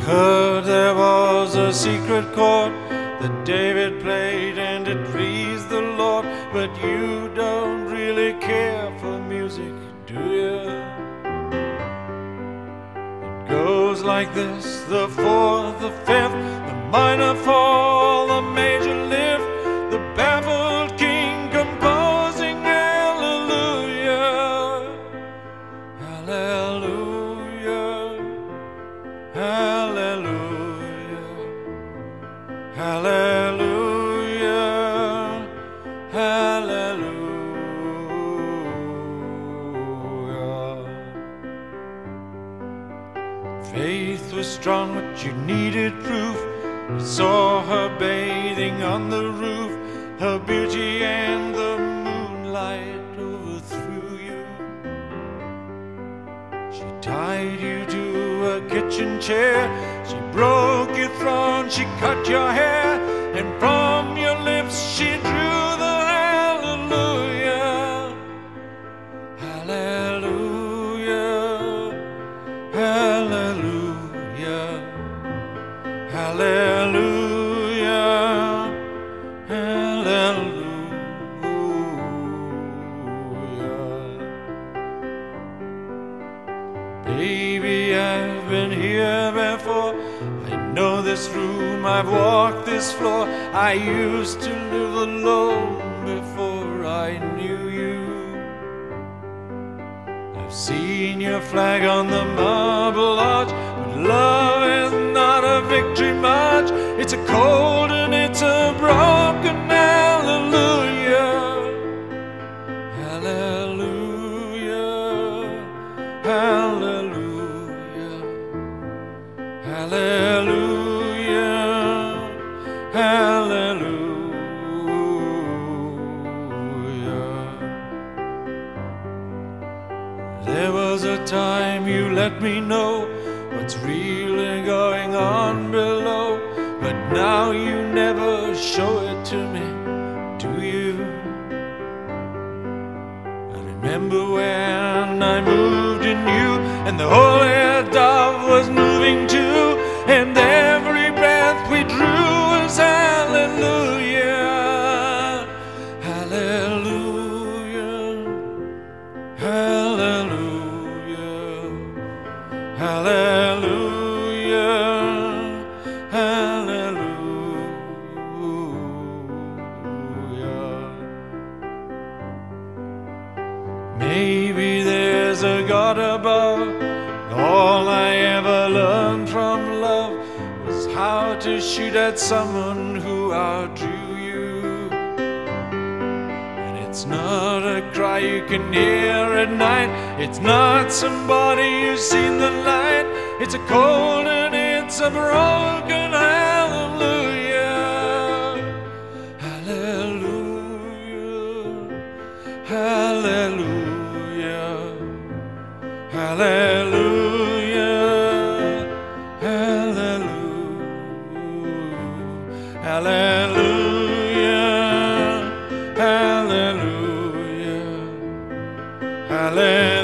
Heard there was a secret chord that David played and it pleased the Lord, but you don't really care for music, do you? It goes like this: the fourth, the fifth, the minor fall, the major lift, the baffled king composing hallelujah, hallelujah, hallelujah, hallelujah, hallelujah. Faith was strong, but you needed proof. You saw her bathing on the roof. Her beauty and the moonlight overthrew you. She tied you to a kitchen chair. She broke your throne, she cut your hair, and from your lips she drew the hallelujah, hallelujah, hallelujah, hallelujah, hallelujah. Baby, I've been here before. I know this room, I've walked this floor. I used to live alone before I knew you. I've seen your flag on the marble arch, but love is not a victory march. It's a cold and it's a broken hallelujah, hallelujah, hallelujah, hallelujah, hallelujah. There was a time you let me know what's really going on below, but now you never show it to me, do you? I remember when I moved in you, and the holy dove was moving too, and every breath we drew was hallelujah, hallelujah, hallelujah, hallelujah, hallelujah. Maybe there's a God above. All I ever learned from love was how to shoot at someone who outdrew you. And it's not a cry you can hear at night. It's not somebody who's seen the light. It's a cold and it's a broken hallelujah, hallelujah, hallelujah, hallelujah, hallelujah, hallelujah, hallelujah, hallelujah.